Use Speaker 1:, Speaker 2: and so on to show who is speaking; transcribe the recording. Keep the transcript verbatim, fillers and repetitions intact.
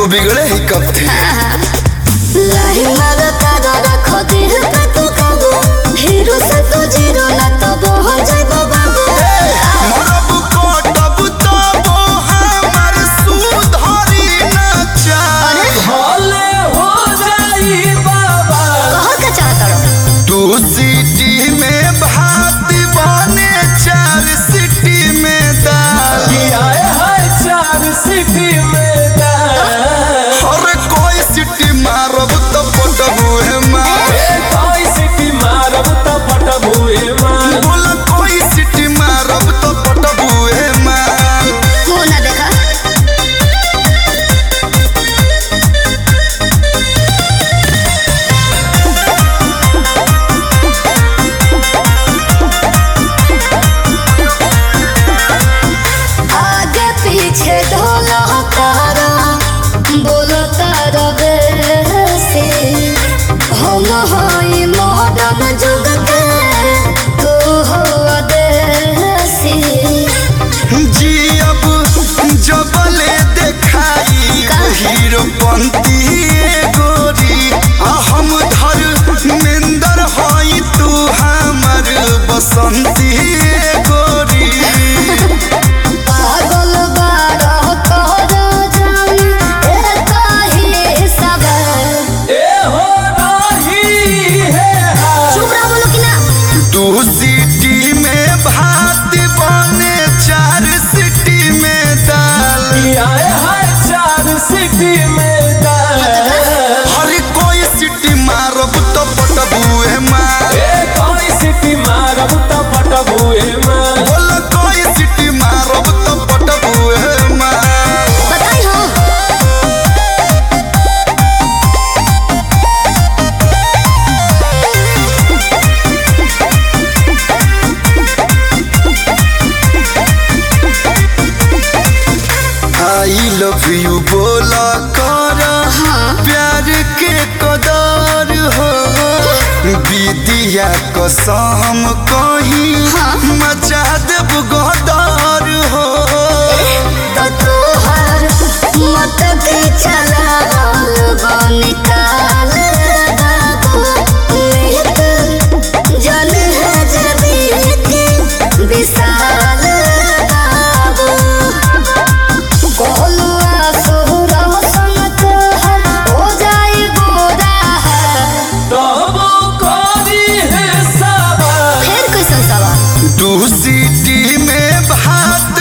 Speaker 1: बिगड़े ही कब थे।
Speaker 2: लाही मारता रखो दिल पे तू काबू, हीरो से तो जीरो ना तो हो जाए बाबू।
Speaker 1: मरब कोटब तब हमर सुधरी न चाहे,
Speaker 3: भले हो जाई बाबा।
Speaker 2: कहो का चाहता रो
Speaker 1: तू सिटी में भात बने चार सिटी में दाल।
Speaker 3: आए हाय चार सिटी में दाल।
Speaker 1: हर कोई सिटी मारब तो पटबू है मार।
Speaker 3: कोई सिटी मारब तो पटबू है मार।
Speaker 1: बोला कोई सिटी मारब तो पटबू है मार।
Speaker 2: मुंह ना देखा आगे पीछे ढोला तारा बोलो तारा बेसी, हम होई मॉडर्न जुग के तू हो देसी।
Speaker 1: जी अब जबले देखाई हीरो पंती गोरी, आ हम धर्मेंद्र हई तू हमर बसंती गोरी।
Speaker 2: पागल बारा करो जान ए ताही सबर।
Speaker 3: ए हो रही है हाल।
Speaker 2: चुप रहो बोलो कि ना।
Speaker 1: तू सिटी में भात बने चार सिटी में दाल।
Speaker 3: आए हाय चार सिटी में दाल।
Speaker 1: हर कोई सिटी मारब तो पटबू है मार।
Speaker 3: ए कोई सिटी मारब तो पटबू है मार।
Speaker 1: बोल कोई सिटी मारब तो पटबू है मार।
Speaker 2: बताई हो
Speaker 1: आई लव यू बोला कर प्यार के कदर हो, विदिया कसम कहीं मचा देब गदर हो।
Speaker 2: तो तू हर मत के चला निकाल बाबू। निहित जन है जबी के विशाल बाबू। कोलुआ सुहरा संगत हर हो जाए बुरा है।
Speaker 3: तब करी है सवाल।
Speaker 2: फिर कैसन सवाल।
Speaker 1: तू सिटी में भात